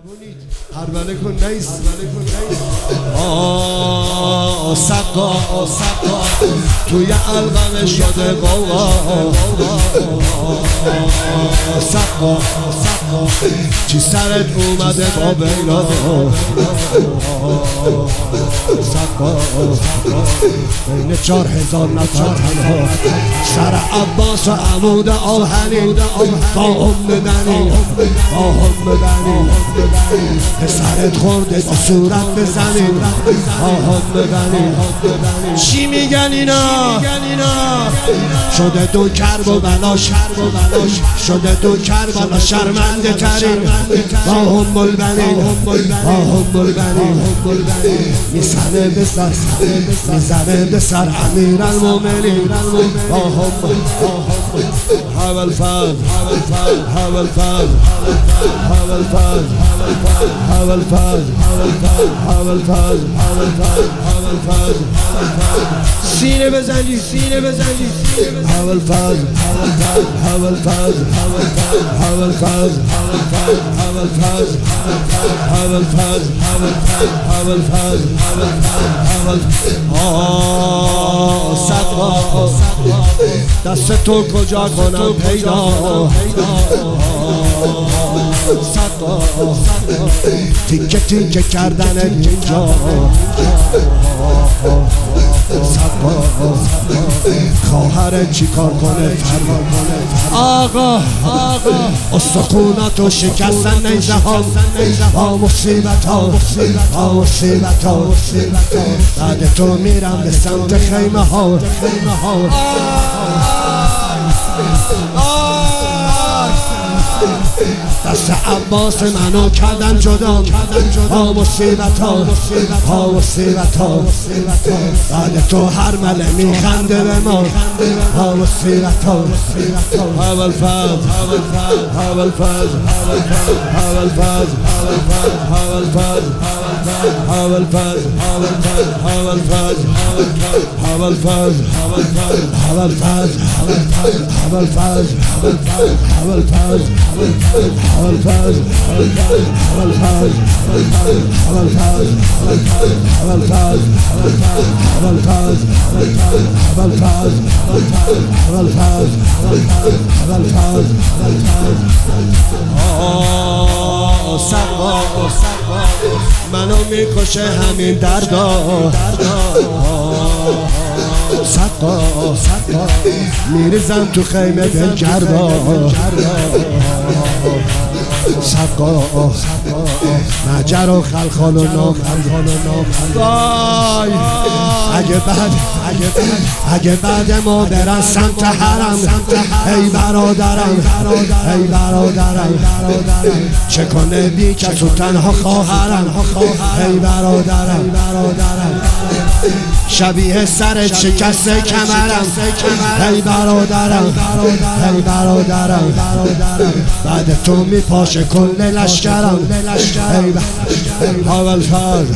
هربله کن نیست سقا توی القمه شده قوقا سقا چی سرت اومده با بیلا سقا بین 4000 نفر تنها سر عباس و عمود آهنی با هم بدنی پسرت خورده با صورت بزنی آهم ببنی چی میگن اینا شده دو کرب و بلاش شده دو کربلا شرمنده ترین با هم بلبنی میزنه به سر امیر المومنین با هم حول فضل سینه بزنی حول فضل صدقا دست تو کجا کنم پیدا صدقا تیکه کردن اینجا صدقا خواهر چی کار کنه آقا استخوناتو شکستن نیزه ها با مصیبت ها بعد تو میرم به سمت خیمه ها دست عباس منو کردن جدا با مصیبت ها بعد تو هر مله میخنده به ما با مصیبت ها حول فضل منو میکشه همین دردا صدقا میریزم تو خیمه دلگردا صدقا نجر و خلخال و ناخن وای اگه بعد ما برن سمت حرم ای برادرم چه کنه بی کس و تنها خواهرم ای برادرم شبیه سرت شکسته کمرم ای برادرم بعد تو میپاشه کل لشکرم حول فضل